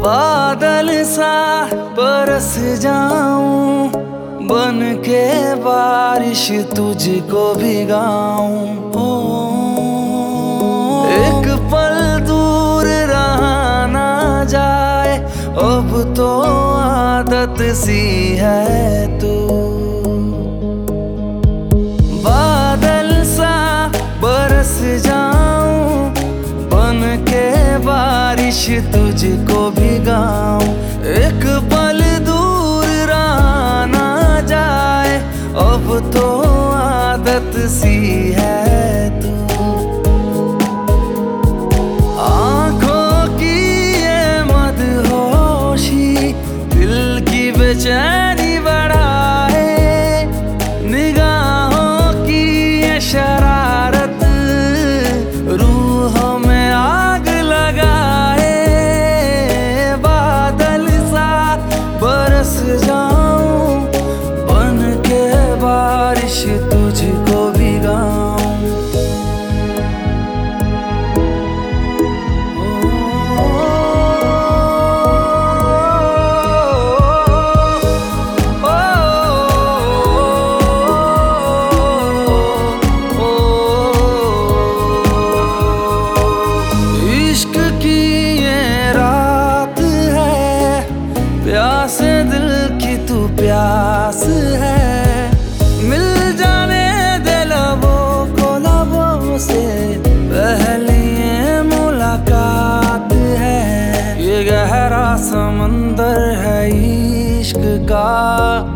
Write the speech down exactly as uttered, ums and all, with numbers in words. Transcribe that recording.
बादल सा बरस जाऊं, बन के बारिश तुझको भिगाऊं। एक पल दूर रहा ना जाए, अब तो आदत सी है तू। बादल सा बरस जाऊं, बन के बारिश तुझको भिगाऊं। एक पल दूर रहा ना जाए, अब तो आदत सी है तू। आंखों की ये मदहोशी दिल की बेचैनी बढ़ाए, निगाहों की ये शरारत रूहों में आग लगाए। बादल सा बरस जाऊं, बन के बारिश तुझको भिगाऊं। इश्क की ये रात है, प्यासे दिल की तू प्यास है। मिल जाने दे लबों को लबों से, पहली ये मुलाकात है। ये गहरा समंदर है इश्क का,